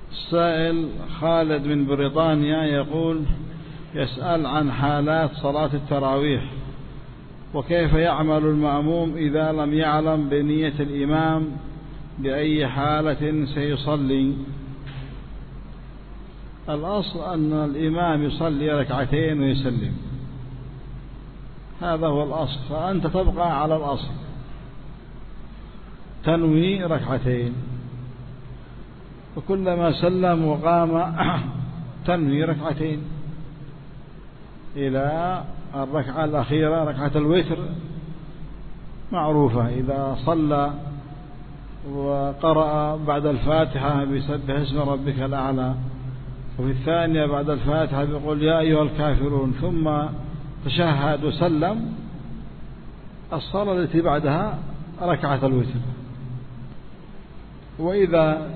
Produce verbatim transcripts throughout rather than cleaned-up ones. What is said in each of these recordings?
السائل خالد من بريطانيا يقول يسأل عن حالات صلاة التراويح وكيف يعمل المأموم إذا لم يعلم بنية الإمام بأي حالة سيصلي. الأصل أن الإمام يصلي ركعتين ويسلم، هذا هو الأصل، فأنت تبقى على الأصل تنوي ركعتين، وكلما سلم وقام تنوي ركعتين إلى الركعة الأخيرة ركعة الوتر معروفة، إذا صلى وقرأ بعد الفاتحة بسبح اسم ربك الأعلى، وفي الثانية بعد الفاتحة بيقول يا أيها الكافرون، ثم تشهد وسلم، الصلاة التي بعدها ركعة الوتر. وإذا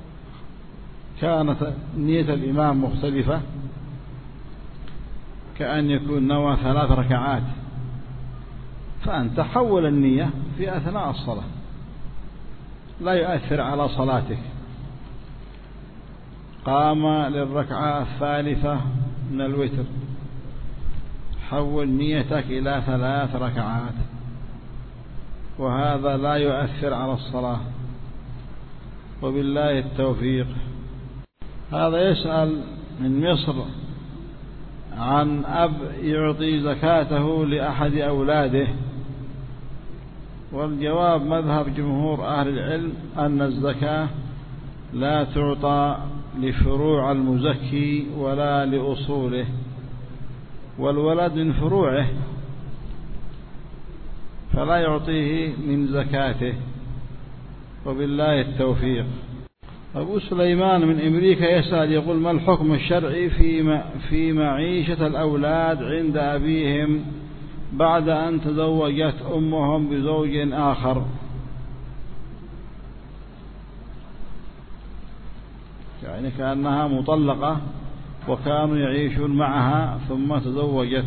كانت نية الإمام مختلفة كأن يكون نوى ثلاث ركعات، فأنت حول النية في أثناء الصلاة، لا يؤثر على صلاتك. قام للركعة الثالثة من الوتر، حول نيتك إلى ثلاث ركعات، وهذا لا يؤثر على الصلاة، وبالله التوفيق. هذا يسأل من مصر عن أب يعطي زكاته لأحد أولاده، والجواب مذهب جمهور أهل العلم أن الزكاة لا تعطى لفروع المزكي ولا لأصوله، والولد من فروعه فلا يعطيه من زكاته، وبالله التوفيق. أبو سليمان من أمريكا يسأل يقول ما الحكم الشرعي في في معيشة الأولاد عند أبيهم بعد أن تزوجت أمهم بزوج آخر؟ يعني كأنها مطلقة وكانوا يعيشون معها ثم تزوجت.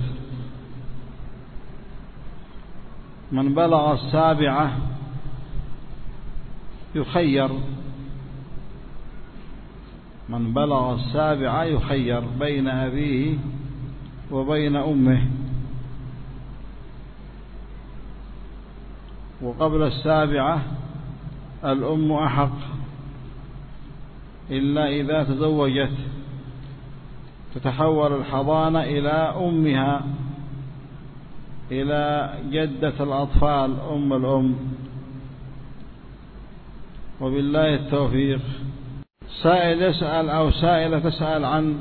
من بلغ السابعة يخير، من بلغ السابعة يخير بين أبيه وبين أمه، وقبل السابعة الأم أحق، إلا إذا تزوجت تتحول الحضانة إلى أمها، إلى جدة الأطفال أم الأم، وبالله التوفيق. سائل يسأل أو سائلة تسأل عن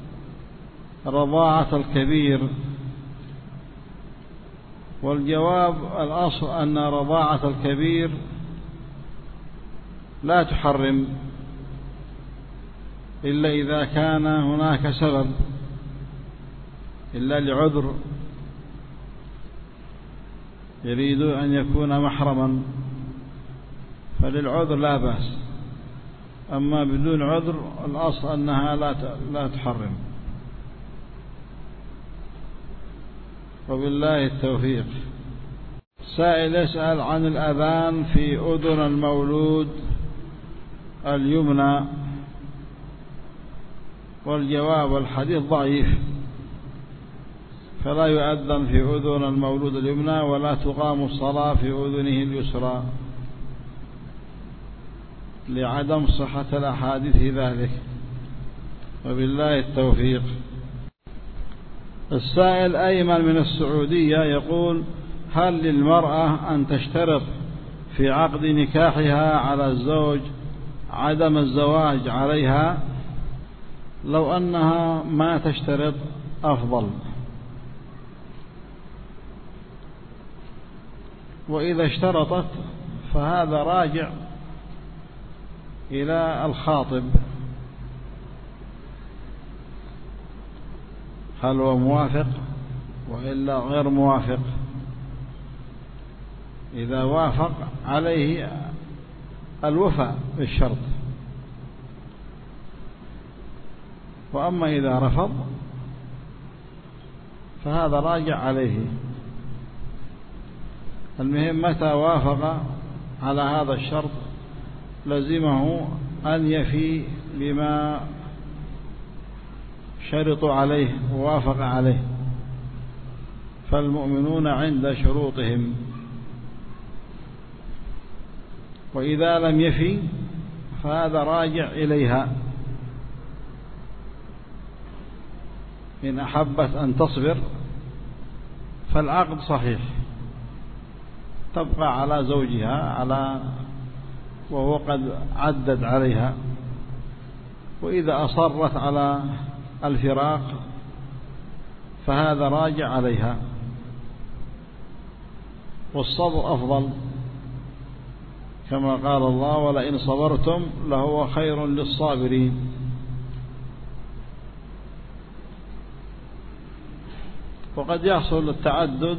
رضاعة الكبير، والجواب الأصل أن رضاعة الكبير لا تحرم إلا إذا كان هناك سبب، إلا لعذر يريد أن يكون محرما، فللعذر لا بأس، أما بدون عذر الأصل أنها لا لا تحرم، وبالله التوفيق. سائل يسأل عن الأذان في أذن المولود اليمنى، والجواب الحديث ضعيف، فلا يؤذن في أذن المولود اليمنى ولا تقام الصلاة في أذنه اليسرى لعدم صحة الأحاديث ذلك، وبالله التوفيق. السائل أيمن من السعودية يقول هل للمرأة أن تشترط في عقد نكاحها على الزوج عدم الزواج عليها؟ لو أنها ما تشترط أفضل، وإذا اشترطت فهذا راجع إلى الخاطب، هل هو موافق وإلا غير موافق. إذا وافق عليه الوفاء بالشرط، وأما إذا رفض فهذا راجع عليه. المهم متى وافق على هذا الشرط لزمه أن يفي بما شرطوا عليه ووافق عليه، فالمؤمنون عند شروطهم، وإذا لم يفي فهذا راجع إليها. إن أحبت أن تصبر فالعقد صحيح، تبقى على زوجها على وهو قد عدد عليها، وإذا أصرت على الفراق فهذا راجع عليها، والصبر أفضل، كما قال الله: ولئن صبرتم لهو خير للصابرين. وقد يحصل التعدد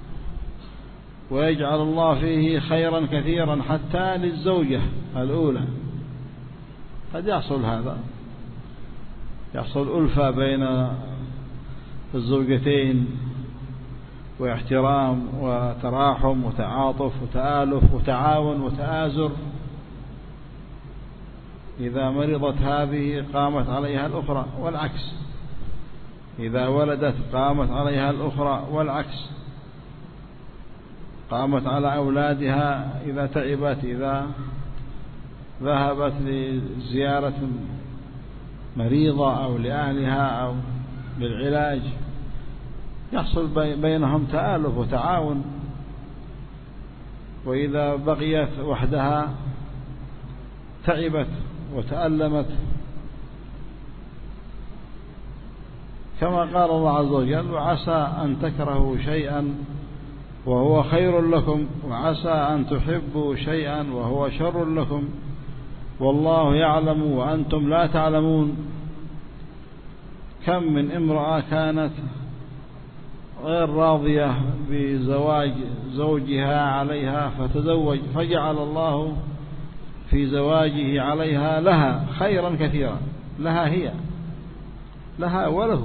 ويجعل الله فيه خيرا كثيرا حتى للزوجة الأولى، قد يحصل هذا، يحصل ألفة بين الزوجتين واحترام وتراحم وتعاطف وتآلف وتعاون وتآزر. إذا مرضت هذه قامت عليها الأخرى والعكس، إذا ولدت قامت عليها الأخرى والعكس، قامت على أولادها إذا تعبت، إذا ذهبت لزيارة مريضة أو لأهلها أو للعلاج، يحصل بينهم تآلف وتعاون. وإذا بقيت وحدها تعبت وتألمت، كما قال الله عز وجل: وعسى أن تكرهوا شيئا وهو خير لكم، وعسى أن تحبوا شيئا وهو شر لكم، والله يعلم وأنتم لا تعلمون. كم من امرأة كانت غير راضية بزواج زوجها عليها فتزوج، فجعل الله في زواجه عليها لها خيرا كثيرا، لها هي، لها وله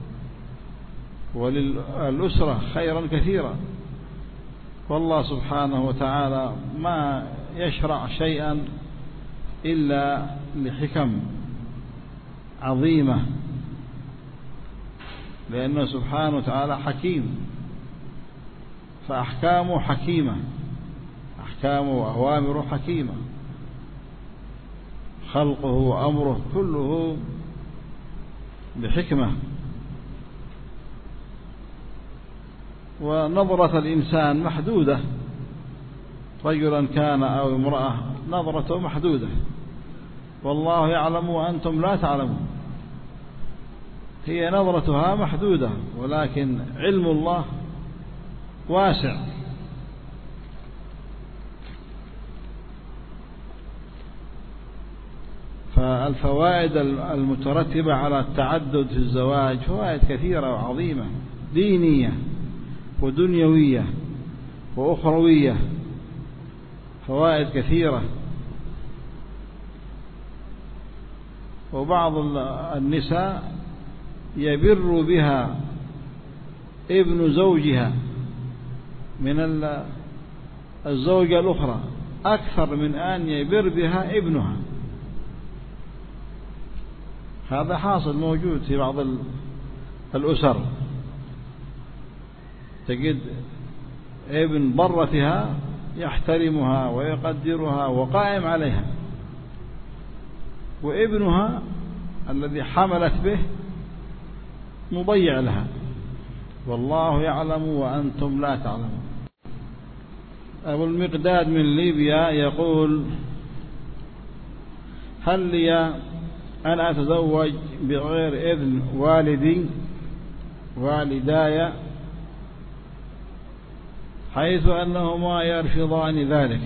وللأسرة خيرا كثيرا. والله سبحانه وتعالى ما يشرع شيئا إلا لحكم عظيمة، لأنه سبحانه وتعالى حكيم، فأحكامه حكيمة، أحكامه وأوامره حكيمة، خلقه وأمره كله بحكمة. ونظرة الإنسان محدودة، رجلا كان أو امرأة، نظرته محدودة، والله يعلم وأنتم لا تعلمون. هي نظرتها محدودة، ولكن علم الله واسع. فالفوائد المترتبة على التعدد في الزواج فوائد كثيرة وعظيمة، دينية ودنيوية وأخروية، فوائد كثيرة. وبعض النساء يبر بها ابن زوجها من الزوجة الأخرى أكثر من أن يبر بها ابنها. هذا حاصل موجود في بعض الأسر، تجد ابن برتها يحترمها ويقدرها وقائم عليها، وابنها الذي حملت به مضيع لها، والله يعلم وأنتم لا تعلمون. أبو المقداد من ليبيا يقول: هل لي أن أتزوج بغير إذن والدي والداي، حيث أنهما يرفضان ذلك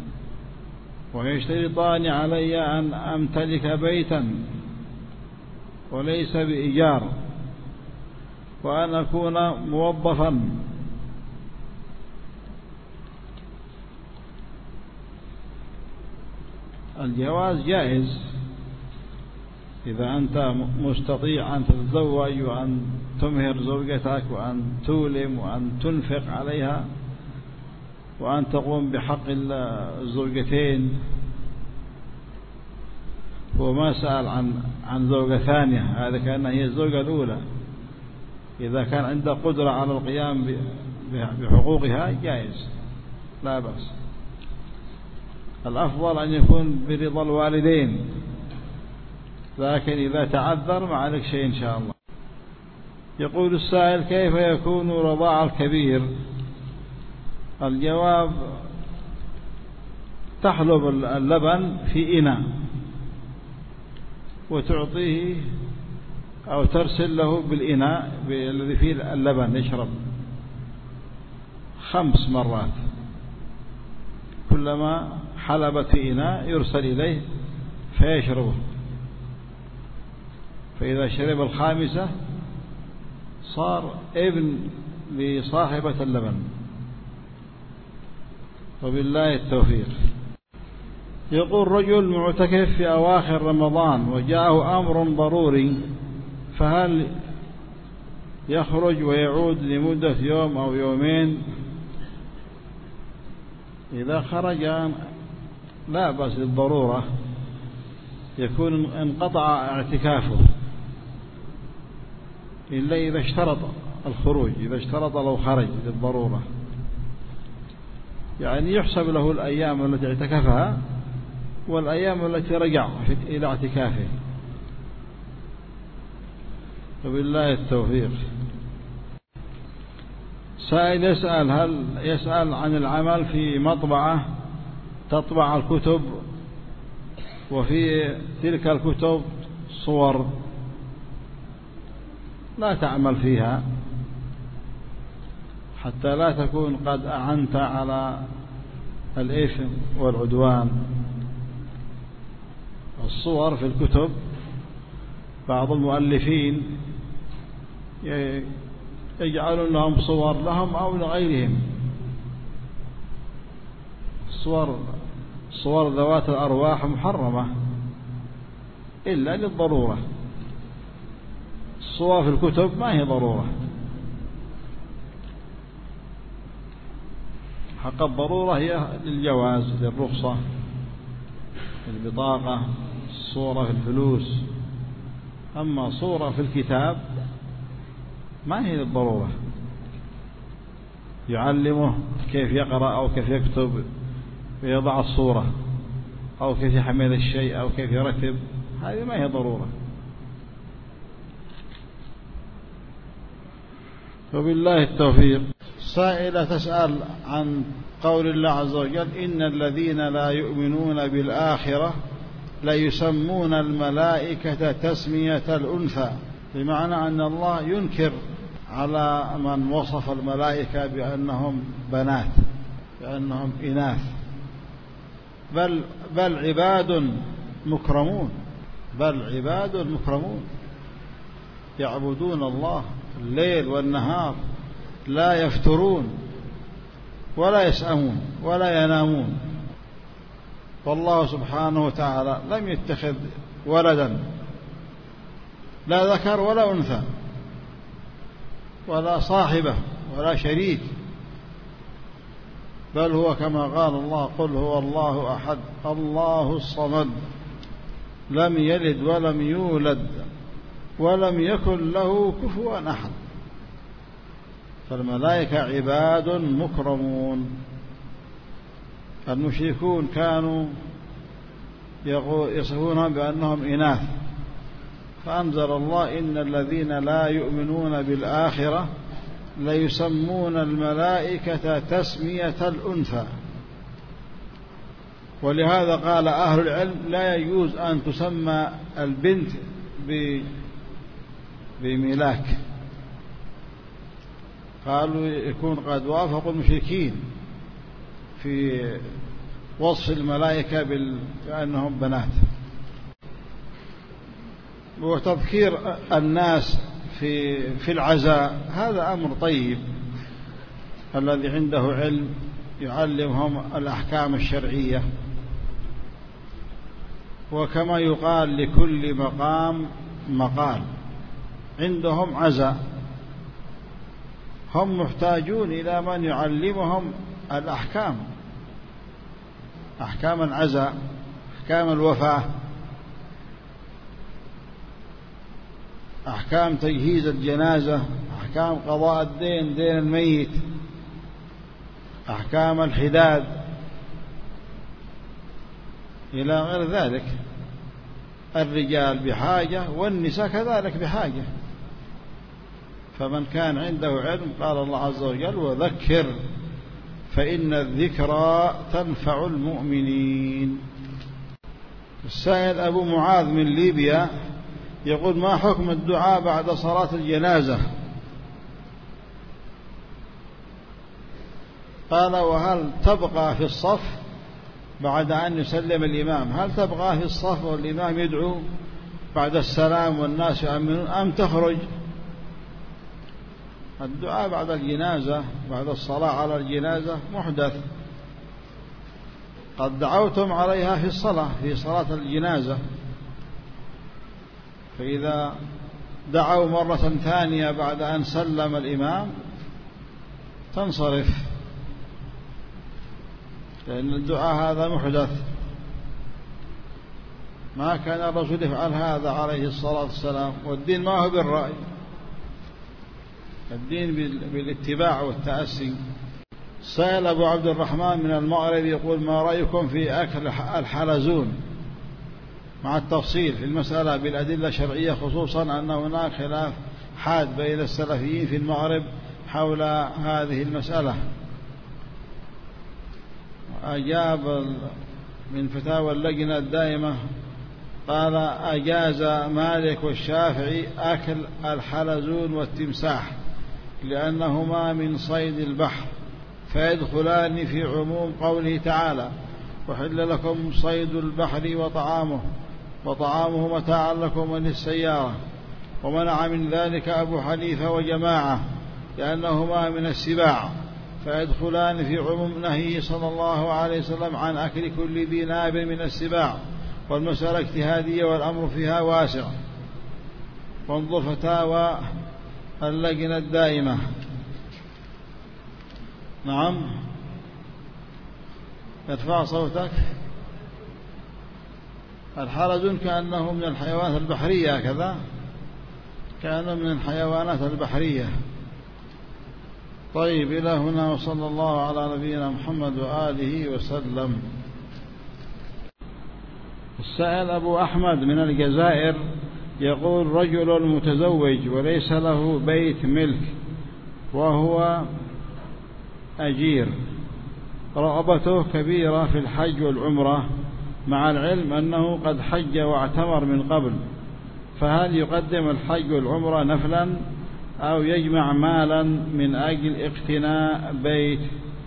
ويشترطان علي أن أمتلك بيتا وليس بإيجار، وأن أكون موظفا، الجواز جائز إذا أنت مستطيع أن تتزوج وأن تمهر زوجتك وأن تولم وأن تنفق عليها وأن تقوم بحق الزوجتين. هو ما سأل عن عن زوجة ثانية، هذا كأنها هي الزوجة الأولى. إذا كان عنده قدرة على القيام بحقوقها جائز لا بأس. الأفضل أن يكون برضا الوالدين، لكن إذا تعذر ما عليك شيء إن شاء الله. يقول السائل: كيف يكون رضاع الكبير؟ الجواب: تحلب اللبن في إناء وتعطيه أو ترسل له بالإناء الذي فيه اللبن يشرب خمس مرات، كلما حلبت في إناء يرسل إليه فيشربه، فإذا شرب الخامسة صار ابن لصاحبة اللبن، وبالله التوفيق. يقول: رجل معتكف في أواخر رمضان وجاءه أمر ضروري، فهل يخرج ويعود لمدة يوم أو يومين؟ إذا خرج لا بأس للضرورة، يكون انقطع اعتكافه، إلا إذا اشترط الخروج، إذا اشترط لو خرج للضرورة، يعني يحسب له الأيام التي اعتكفها والأيام التي رجع إلى اعتكافه، وبالله التوفيق. سائل يسأل: هل يسأل عن العمل في مطبعة تطبع الكتب وفي تلك الكتب صور، لا تعمل فيها حتى لا تكون قد أعنت على الإثم والعدوان. الصور في الكتب بعض المؤلفين يجعلون لهم صور لهم أو لغيرهم، صور صور ذوات الأرواح محرمة إلا للضرورة. الصور في الكتب ما هي ضرورة، حق الضرورة هي للجواز، للرخصة، البطاقة، الصورة في الفلوس. أما صورة في الكتاب ما هي للضرورة، يعلمه كيف يقرأ أو كيف يكتب ويضع الصورة أو كيف يحمل الشيء أو كيف يرتب، هذه ما هي ضرورة. وبالله التوفيق. سائلة تسأل عن قول الله عز وجل: إن الذين لا يؤمنون بالآخرة لا يسمون الملائكة تسمية الأنثى، بمعنى أن الله ينكر على من وصف الملائكة بأنهم بنات، بأنهم إناث، بل, بل عباد مكرمون، بل عباد مكرمون يعبدون الله الليل والنهار، لا يفترون ولا يسأمون ولا ينامون. والله سبحانه وتعالى لم يتخذ ولدا، لا ذكر ولا أنثى ولا صاحبة ولا شريك، بل هو كما قال الله: قل هو الله أحد الله الصمد لم يلد ولم يولد ولم يكن له كفوا أحد. فالملائكة عباد مكرمون. المشركون كانوا يصفونهم بأنهم إناث، فأنزل الله: إن الذين لا يؤمنون بالآخرة ليسمون الملائكة تسمية الأنثى. ولهذا قال أهل العلم: لا يجوز أن تسمى البنت بملاك، قالوا يكون قد وافقوا المشركين في وصف الملائكة بأنهم بنات. وتذكير الناس في في العزاء هذا أمر طيب، الذي عنده علم يعلمهم الأحكام الشرعية. وكما يقال: لكل مقام مقال. عندهم عزاء، هم محتاجون إلى من يعلمهم الأحكام، أحكام العزاء، أحكام الوفاة، أحكام تجهيز الجنازة، أحكام قضاء الدين، دين الميت، أحكام الحداد إلى غير ذلك. الرجال بحاجة والنساء كذلك بحاجة. فمن كان عنده علم قال الله عز وجل: وذكر فإن الذكرى تنفع المؤمنين. السائل أبو معاذ من ليبيا يقول: ما حكم الدعاء بعد صلاة الجنازة؟ قال: وهل تبقى في الصف بعد أن يسلم الإمام؟ هل تبقى في الصف والإمام يدعو بعد السلام والناس يؤمنون، أم تخرج؟ الدعاء بعد الجنازة، بعد الصلاة على الجنازة محدث. قد دعوتم عليها في الصلاة، في صلاة الجنازة، فإذا دعوا مرة ثانية بعد أن سلم الإمام تنصرف، لأن الدعاء هذا محدث. ما كان الرسول يفعل هذا عليه الصلاة والسلام. والدين ما هو بالرأي، الدين بالاتباع والتأسي. سأل أبو عبد الرحمن من المغرب يقول: ما رأيكم في أكل الحلزون مع التفصيل في المسألة بالأدلة الشرعية، خصوصا أن هناك خلاف حاد بين السلفيين في المغرب حول هذه المسألة؟ أجاب من فتاوى اللجنة الدائمة قال: أجاز مالك والشافعي أكل الحلزون والتمساح لأنهما من صيد البحر، فيدخلان في عموم قوله تعالى: وحل لكم صيد البحر وطعامه وطعامه متاعا لكم وللسيارة. ومنع من ذلك أبو حنيفة وجماعة لأنهما من السباع، فيدخلان في عموم نهيه صلى الله عليه وسلم عن أكل كل ذي ناب من السباع. والمسألة اجتهادية والأمر فيها واسع. وانظر فتاوى اللجنة الدائمة. نعم، ارفع صوتك. الحلزون كأنه من الحيوانات البحرية، كذا كأنه من الحيوانات البحرية. طيب، إلى هنا، وصلى الله على نبينا محمد وآله وسلم. السائل أبو أحمد من الجزائر يقول: رجل متزوج وليس له بيت ملك وهو أجير، رغبته كبيرة في الحج والعمرة، مع العلم أنه قد حج واعتمر من قبل، فهل يقدم الحج والعمرة نفلا أو يجمع مالا من أجل اقتناء بيت؟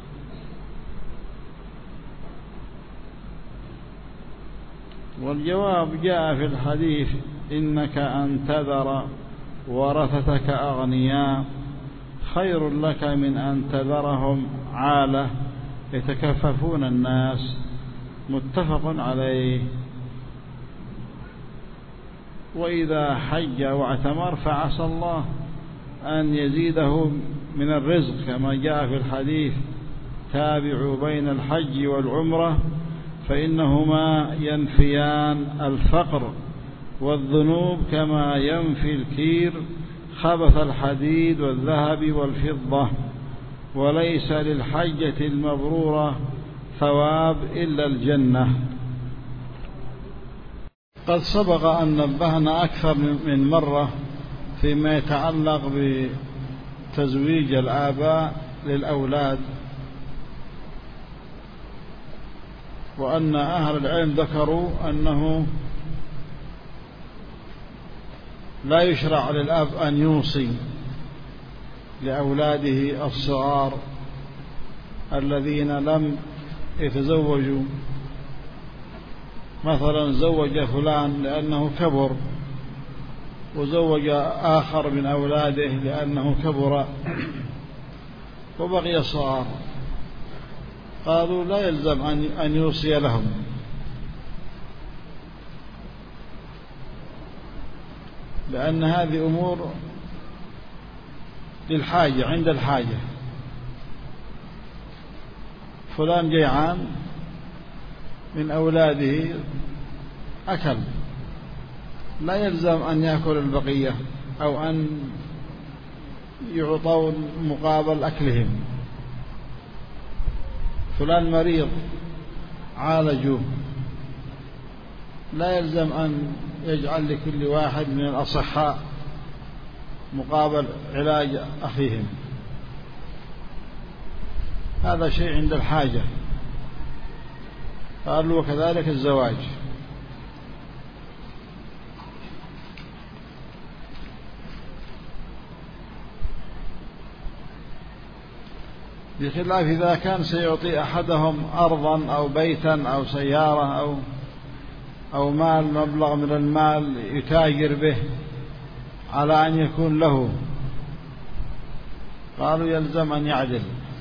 والجواب جاء في الحديث: إنك أن تذر ورثتك أغنياء خير لك من أن تذرهم عالة يتكففون الناس. متفق عليه. وإذا حج واعتمر فعسى الله أن يزيده من الرزق، كما جاء في الحديث: تابعوا بين الحج والعمرة فإنهما ينفيان الفقر والذنوب كما ينفي الكير خبث الحديد والذهب والفضة، وليس للحجة المبرورة ثواب إلا الجنة. قد سبق أن نبهنا أكثر من مرة فيما يتعلق بتزويج الآباء للأولاد، وأن أهل العلم ذكروا أنه لا يشرع للأب أن يوصي لأولاده الصغار الذين لم يتزوجوا. مثلا زوج فلان لأنه كبر، وزوج آخر من أولاده لأنه كبر وبقي صغار، قالوا لا يلزم أن يوصي لهم، لأن هذه أمور للحاجة، عند الحاجة. فلان جيعان من أولاده أكل، لا يلزم أن يأكل البقية، أو أن يعطون مقابل أكلهم. فلان مريض عالجوه، لا يلزم أن يجعل لكل واحد من الأصحاء مقابل علاج أخيهم، هذا شيء عند الحاجة. قالوا وكذلك الزواج. بخلاف إذا كان سيعطي أحدهم أرضا أو بيتا أو سيارة أو أو مال، مبلغ من المال يتاجر به على أن يكون له، قالوا يلزم أن يعدل.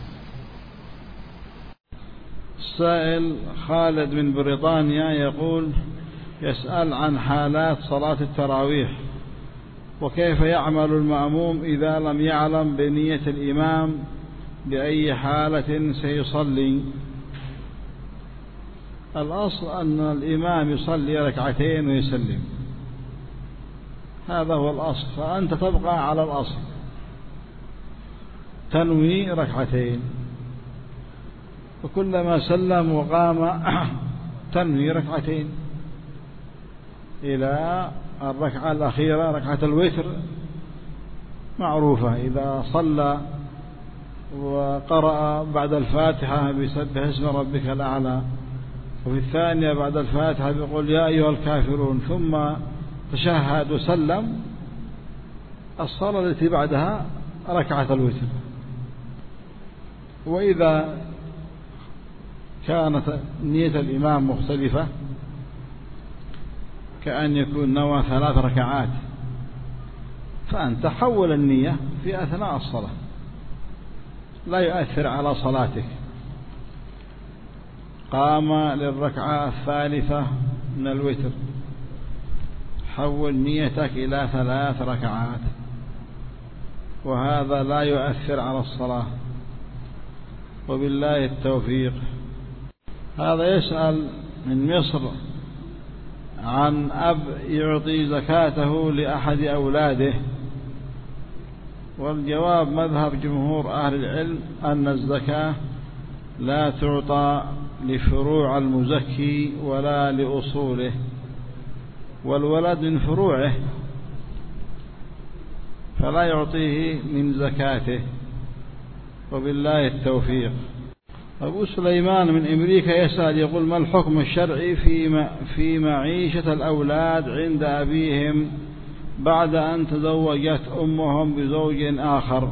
السائل خالد من بريطانيا يقول: يسأل عن حالات صلاة التراويح، وكيف يعمل المأموم إذا لم يعلم بنية الإمام بأي حالة سيصلي. الأصل أن الإمام يصلي ركعتين ويسلم، هذا هو الأصل، فأنت تبقى على الأصل، تنوي ركعتين، وكلما سلم وقام تنوي ركعتين إلى الركعة الأخيرة، ركعة الوتر معروفة، إذا صلى وقرأ بعد الفاتحة بسبح اسم ربك الأعلى، وفي الثانية بعد الفاتحة بيقول يا أيها الكافرون، ثم تشهد وسلم، الصلاة التي بعدها ركعة الوتر. وإذا كانت نية الإمام مختلفة، كأن يكون نوى ثلاث ركعات، فأنت حول النية في أثناء الصلاة، لا يؤثر على صلاتك. قام للركعة الثالثة من الوتر، حول نيتك إلى ثلاث ركعات، وهذا لا يؤثر على الصلاة، وبالله التوفيق. هذا يسأل من مصر عن أب يعطي زكاته لأحد أولاده، والجواب مذهب جمهور أهل العلم أن الزكاة لا تعطى لفروع المزكي ولا لأصوله، والولد من فروعه، فلا يعطيه من زكاته، وبالله التوفيق. أبو سليمان من أمريكا يسأل يقول: ما الحكم الشرعي في في معيشة الأولاد عند أبيهم بعد أن تزوجت أمهم بزوج آخر؟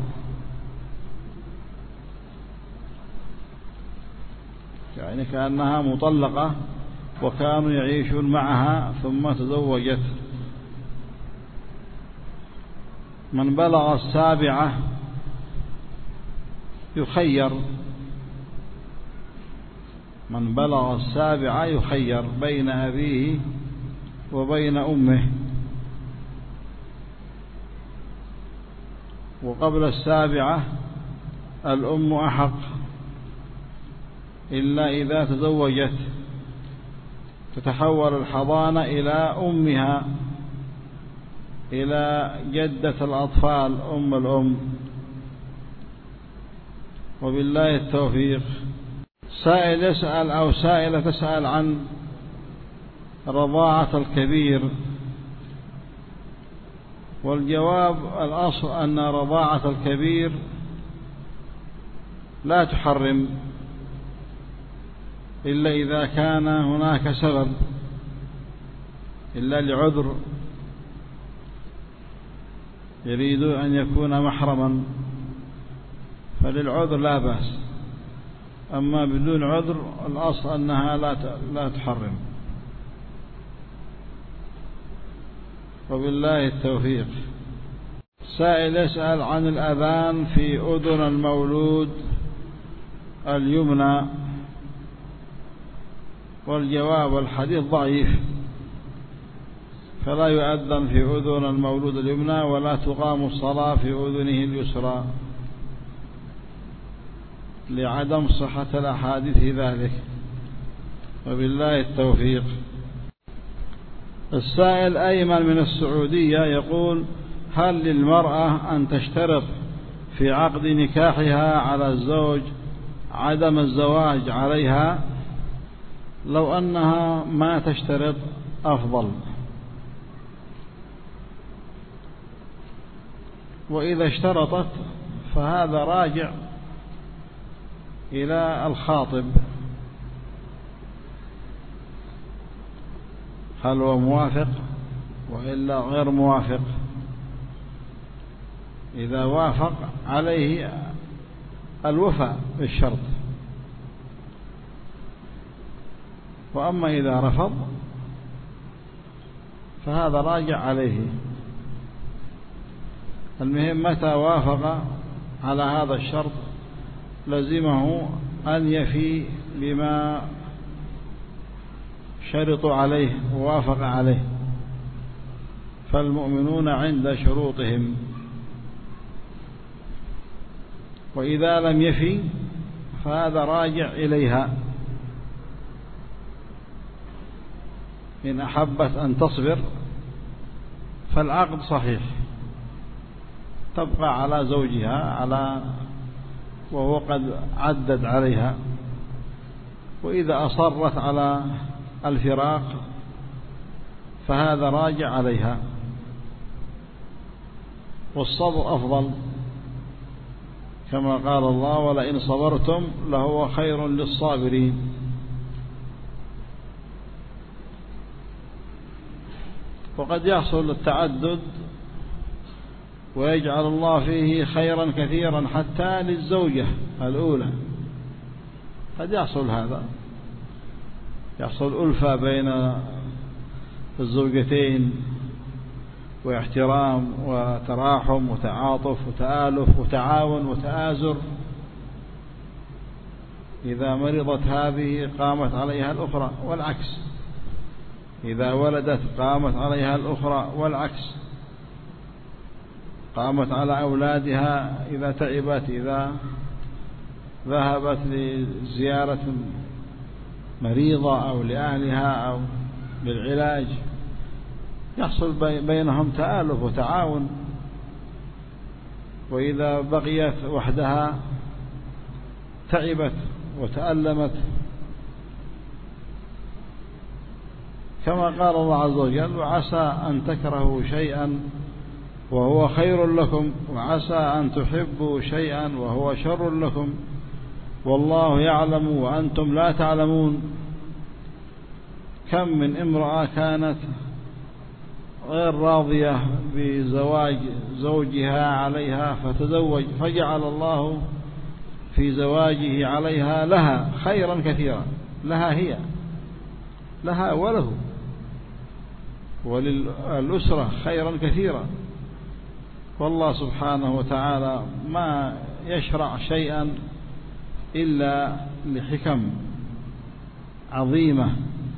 يعني كأنها مطلقة وكانوا يعيشون معها ثم تزوجت. من بلغ السابعة يخير، من بلغ السابعة يخير بين أبيه وبين أمه، وقبل السابعة الأم أحق، إلا إذا تزوجت تتحول الحضانة إلى أمها، إلى جدة الأطفال أم الأم، وبالله التوفيق. سائل يسأل أو سائلة تسأل عن رضاعة الكبير، والجواب الأصل أن رضاعة الكبير لا تحرم إلا إذا كان هناك سبب، إلا لعذر يريد أن يكون محرما، فللعذر لا بأس، أما بدون عذر الأصل أنها لا لا تحرم، وبالله التوفيق. سائل يسأل عن الأذان في أذن المولود اليمنى، والجواب الحديث ضعيف، فلا يؤذن في أذن المولود اليمنى ولا تقام الصلاة في أذنه اليسرى لعدم صحة الأحاديث ذلك، وبالله التوفيق. السائل أيمن من السعودية يقول: هل للمرأة أن تشترط في عقد نكاحها على الزوج عدم الزواج عليها؟ لو أنها ما تشترط أفضل، وإذا اشترطت فهذا راجع إلى الخاطب، هل هو موافق وإلا غير موافق. إذا وافق عليه الوفاء بالشرط، وأما إذا رفض فهذا راجع عليه. المهم متى وافق على هذا الشرط لزمه أن يفي بما شرطوا عليه ووافق عليه، فالمؤمنون عند شروطهم. وإذا لم يفي فهذا راجع إليها، إن أحبت أن تصبر فالعقد صحيح، تبقى على زوجها على وهو قد عدد عليها. وإذا أصرت على الفراق فهذا راجع عليها، والصبر أفضل، كما قال الله: ولئن صبرتم لهو خير للصابرين. وقد يحصل التعدد ويجعل الله فيه خيرا كثيرا حتى للزوجة الأولى، قد يحصل هذا، يحصل ألفة بين الزوجتين واحترام وتراحم وتعاطف وتآلف وتعاون وتآزر. إذا مرضت هذه قامت عليها الأخرى والعكس، إذا ولدت قامت عليها الأخرى والعكس، قامت على أولادها إذا تعبت، إذا ذهبت لزيارة مريضة أو لأهلها أو للعلاج، يحصل بينهم تآلف وتعاون. وإذا بقيت وحدها تعبت وتألمت، كما قال الله عز وجل: وعسى أن تكرهوا شيئا وهو خير لكم، وعسى أن تحبوا شيئا وهو شر لكم، والله يعلم وأنتم لا تعلمون. كم من امرأة كانت غير راضية بزواج زوجها عليها فتزوج، فجعل الله في زواجه عليها لها خيرا كثيرا، لها هي، لها وله وللأسرة خيرا كثيرا. والله سبحانه وتعالى ما يشرع شيئا إلا لحكم عظيمة،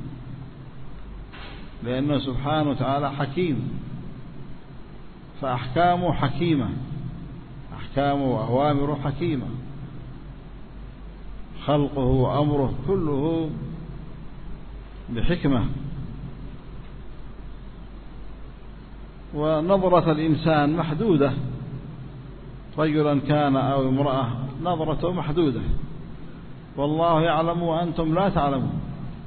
لأنه سبحانه وتعالى حكيم، فأحكامه حكيمة، أحكامه وأوامره حكيمة، خلقه وأمره كله بحكمة. ونظرة الإنسان محدودة، رجلا كان أو امرأة، نظرته محدودة، والله يعلم وأنتم لا تعلمون.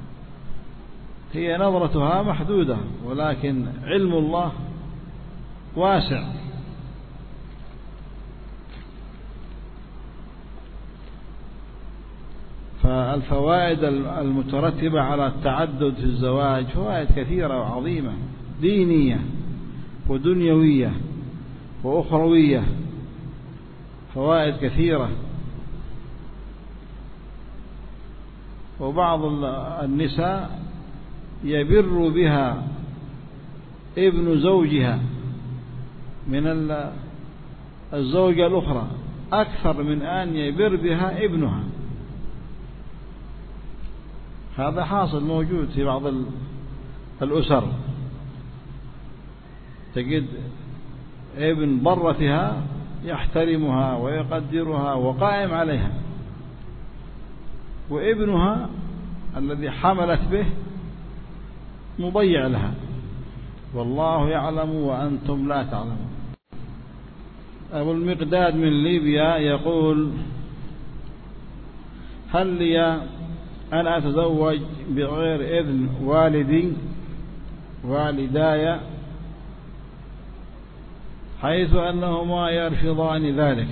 هي نظرتها محدودة، ولكن علم الله واسع. فالفوائد المترتبة على التعدد في الزواج فوائد كثيرة وعظيمة، دينية ودنيوية وأخروية، فوائد كثيرة. وبعض النساء يبر بها ابن زوجها من الزوجة الأخرى أكثر من أن يبر بها ابنها. هذا حاصل موجود في بعض الأسر، تجد ابن برتها يحترمها ويقدرها وقائم عليها، وابنها الذي حملت به مضيع لها، والله يعلم وأنتم لا تعلمون. أبو المقداد من ليبيا يقول: هل لي أن أتزوج بغير إذن والدي والداي، حيث أنهما يرفضان ذلك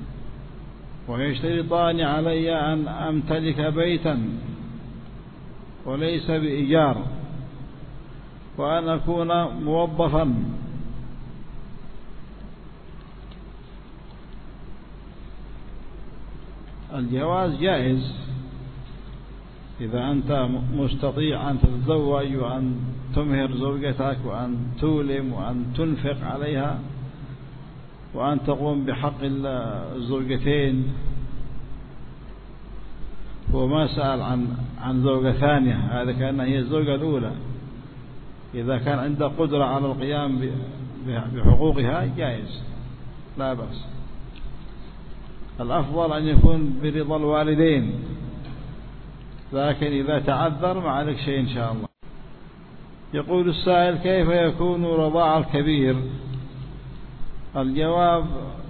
ويشترطان علي أن أمتلك بيتا وليس بإيجار، وأن أكون موظفا؟ الجواز جائز إذا أنت مستطيع أن تتزوج وأن تمهر زوجتك وأن تولم وأن تنفق عليها وأن تقوم بحق الزوجتين. هو ما سأل عن عن زوجة ثانية، هذا كأنها هي الزوجة الأولى. إذا كان عنده قدرة على القيام بحقوقها جائز لا بأس. الأفضل أن يكون برضا الوالدين، لكن إذا تعذر ما عليك شيء إن شاء الله. يقول السائل: كيف يكون رضاع الكبير؟ الجواب: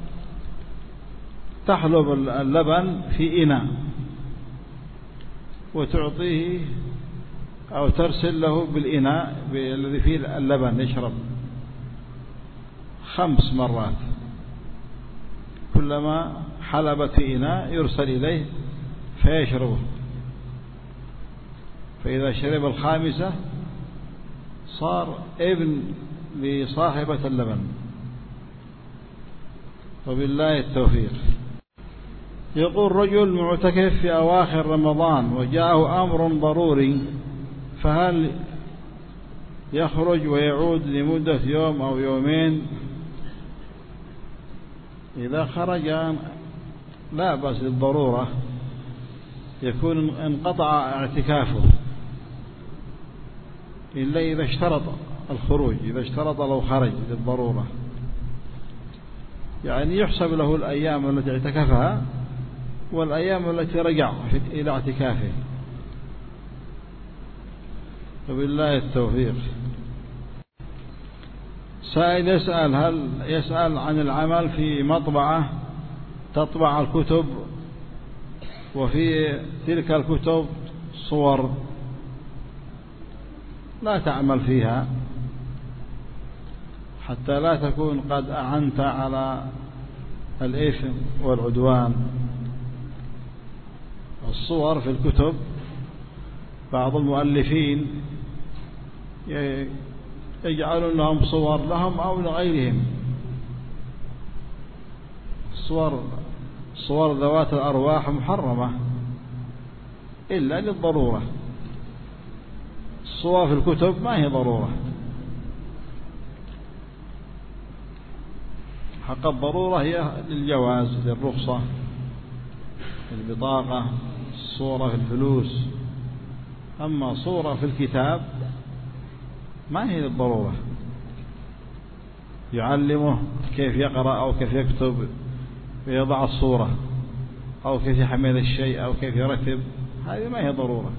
تحلب اللبن في إناء وتعطيه أو ترسل له بالإناء الذي فيه اللبن يشرب خمس مرات، كلما حلبت في إناء يرسل إليه فيشربه، فإذا شرب الخامسة صار ابن لصاحبة اللبن، وبالله التوفيق. يقول: رجل معتكف في أواخر رمضان وجاءه أمر ضروري، فهل يخرج ويعود لمدة يوم أو يومين؟ إذا خرج لا بأس للضرورة، يكون انقطع اعتكافه، إلا إذا اشترط الخروج، إذا اشترط لو خرج للضرورة، يعني يحسب له الأيام التي اعتكفها والأيام التي رجع إلى اعتكافه، وبالله التوفيق. سائل يسأل: هل يسأل عن العمل في مطبعة تطبع الكتب وفي تلك الكتب صور لا تعمل فيها حتى لا تكون قد أعنت على الإثم والعدوان. الصور في الكتب بعض المؤلفين يجعلون لهم صور لهم أو لغيرهم، صور صور ذوات الأرواح محرمة إلا للضرورة. الصور في الكتب ما هي ضرورة، حق الضرورة هي للجواز للرخصة، البطاقة، الصورة في الفلوس. أما صورة في الكتاب ما هي للضرورة، يعلمه كيف يقرأ أو كيف يكتب ويضع الصورة أو كيف يحمل الشيء أو كيف يرتب، هذه ما هي ضرورة.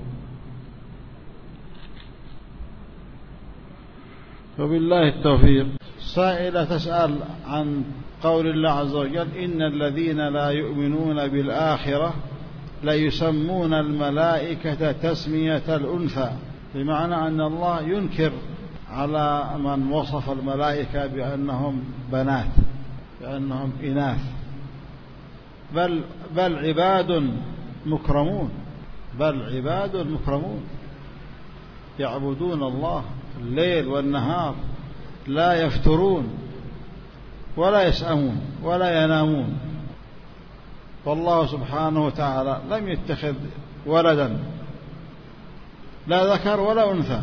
وبالله التوفيق. سائلة تسأل عن قول الله عز وجل: إن الذين لا يؤمنون بالآخرة لا يسمون الملائكة تسمية الأنثى، بمعنى أن الله ينكر على من وصف الملائكة بأنهم بنات، بأنهم إناث، بل بل عباد مكرمون، بل عباد مكرمون يعبدون الله الليل والنهار، لا يفترون ولا يسأمون ولا ينامون. والله سبحانه وتعالى لم يتخذ ولدا، لا ذكر ولا أنثى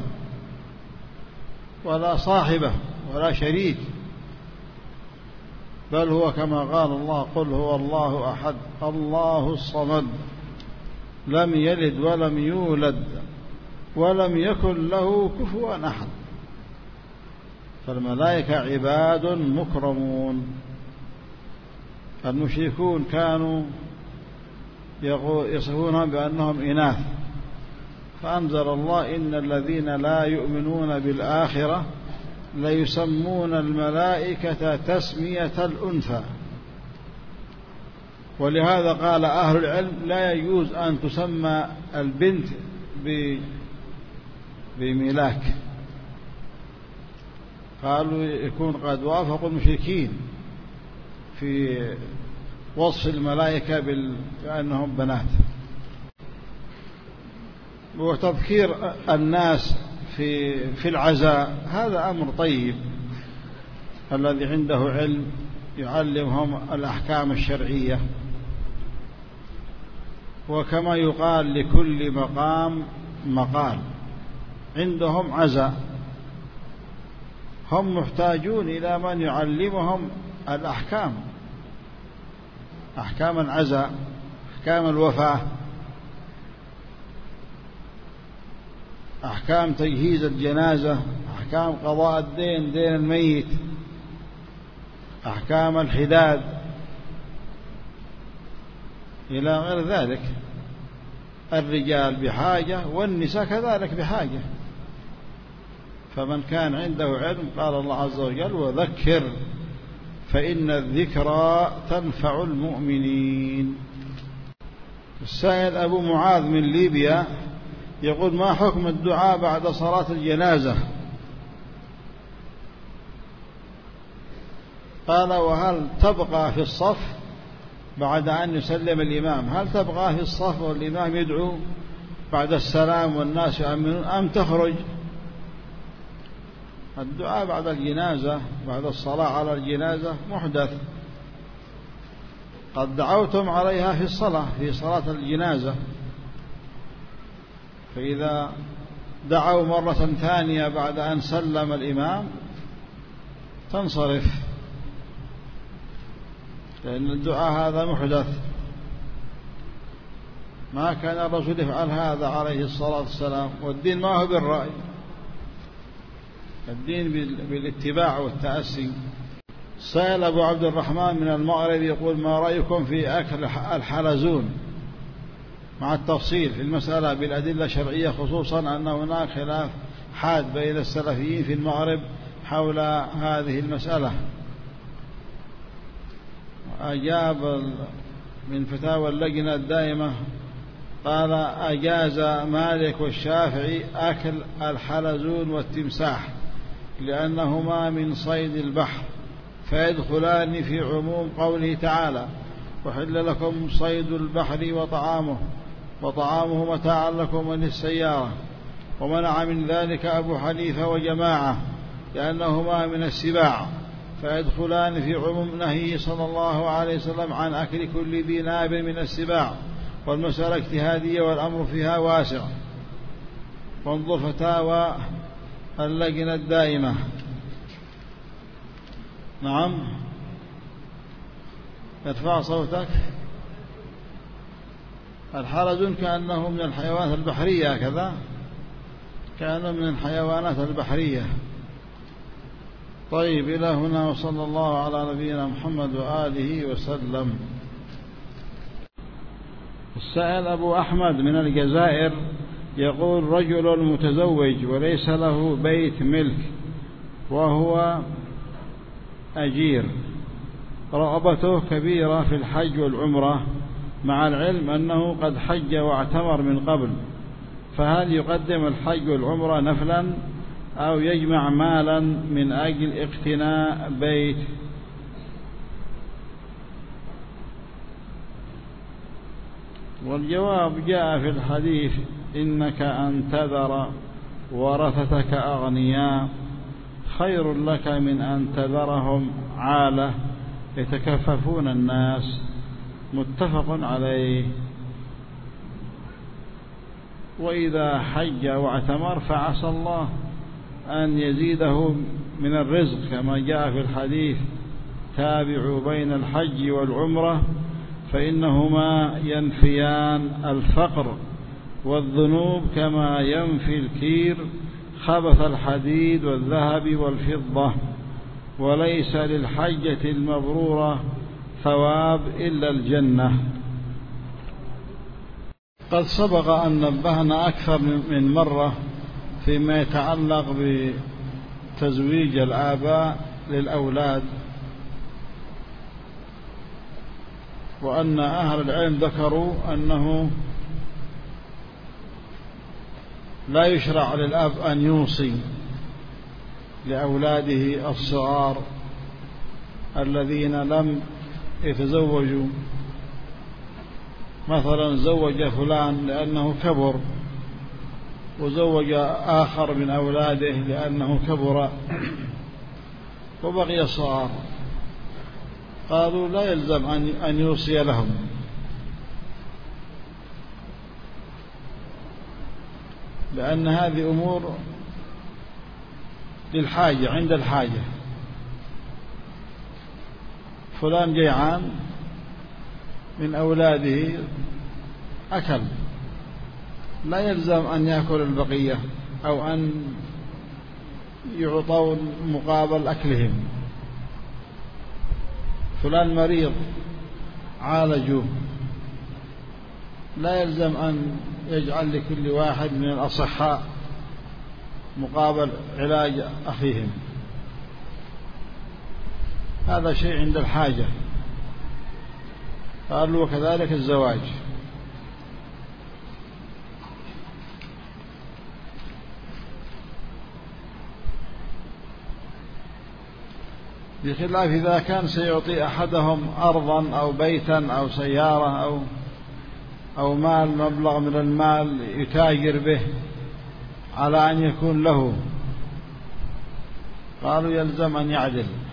ولا صاحبة ولا شريك، بل هو كما قال الله: قل هو الله أحد الله الصمد لم يلد ولم يولد ولم يكن له كفوا أحد. فالملائكة عباد مكرمون. المشركون كانوا يصفونهم بأنهم إناث، فأنزل الله: إن الذين لا يؤمنون بالآخرة لا يسمون الملائكة تسمية الأنثى. ولهذا قال أهل العلم لا يجوز أن تسمى البنت بملاك، قالوا يكون قد وافقوا المشركين في وصف الملائكة بأنهم بنات. وتذكير الناس في في العزاء هذا أمر طيب، الذي عنده علم يعلمهم الأحكام الشرعية. وكما يقال لكل مقام مقال، عندهم عزاء، هم محتاجون إلى من يعلمهم الأحكام، أحكام العزاء، أحكام الوفاة، أحكام تجهيز الجنازة، أحكام قضاء الدين، دين الميت، أحكام الحداد إلى غير ذلك. الرجال بحاجة والنساء كذلك بحاجة. فمن كان عنده علم قال الله عز وجل: وذكر فإن الذكرى تنفع المؤمنين. السائل أبو معاذ من ليبيا يقول: ما حكم الدعاء بعد صلاة الجنازة؟ قال: وهل تبقى في الصف بعد أن يسلم الإمام؟ هل تبقى في الصف والإمام يدعو بعد السلام والناس يؤمنون، أم تخرج؟ الدعاء بعد الجنازة بعد الصلاة على الجنازة محدث، قد دعوتم عليها في الصلاة في صلاة الجنازة، فإذا دعوا مرة ثانية بعد أن سلم الإمام تنصرف، لأن الدعاء هذا محدث، ما كان الرسول يفعل هذا عليه الصلاة والسلام. والدين ما هو بالرأي، الدين بالاتباع والتأسي. سائل أبو عبد الرحمن من المغرب يقول: ما رأيكم في أكل الحلزون مع التفصيل في المسألة بالأدلة الشرعية، خصوصا أن هناك خلاف حاد بين السلفيين في المغرب حول هذه المسألة؟ أجاب من فتاوى اللجنة الدائمة قال: أجاز مالك والشافعي أكل الحلزون والتمساح لأنهما من صيد البحر، فيدخلان في عموم قوله تعالى: وحل لكم صيد البحر وطعامه وطعامه متاعا لكم وللسيارة. ومنع من ذلك أبو حنيفة وجماعة لأنهما من السباع، فيدخلان في عموم نهيه صلى الله عليه وسلم عن أكل كل ذي ناب من السباع. والمسألة اجتهادية والأمر فيها واسع. وانظر فتاوى اللجنة الدائمة. نعم، ارفع صوتك. الحلزون كأنه من الحيوانات البحرية، كذا كأنه من الحيوانات البحرية. طيب، إلى هنا، وصلى الله على نبينا محمد وآله وسلم. السائل أبو أحمد من الجزائر يقول: رجل متزوج وليس له بيت ملك وهو أجير، رغبته كبيرة في الحج والعمرة، مع العلم أنه قد حج واعتمر من قبل، فهل يقدم الحج والعمرة نفلا أو يجمع مالا من أجل اقتناء بيت؟ والجواب جاء في الحديث: إنك أن تذر ورثتك أغنياء خير لك من أن تذرهم عالة يتكففون الناس. متفق عليه. وإذا حج واعتمر فعسى الله أن يزيده من الرزق، كما جاء في الحديث: تابعوا بين الحج والعمرة فإنهما ينفيان الفقر والذنوب كما ينفي الكير خبث الحديد والذهب والفضة، وليس للحجة المبرورة ثواب إلا الجنة. قد سبق أن نبهنا أكثر من مرة فيما يتعلق بتزويج الآباء للأولاد، وأن أهل العلم ذكروا أنه لا يشرع للأب أن يوصي لأولاده الصغار الذين لم يتزوجوا، مثلا زوج فلان لأنه كبر وزوج آخر من أولاده لأنه كبر وبقي صغار، قالوا لا يلزم أن يوصي لهم، لأن هذه أمور للحاجة عند الحاجة. فلان جيعان من أولاده أكل، لا يلزم أن يأكل البقية أو أن يعطوا مقابل أكلهم. فلان مريض عالجوه، لا يلزم أن يجعل لكل واحد من الأصحاء مقابل علاج أخيهم، هذا شيء عند الحاجة. قالوا وكذلك الزواج. بخلاف إذا كان سيعطي أحدهم أرضا أو بيتا أو سيارة أو أو مال، مبلغ من المال يتاجر به على أن يكون له، قالوا يلزم أن يعدل.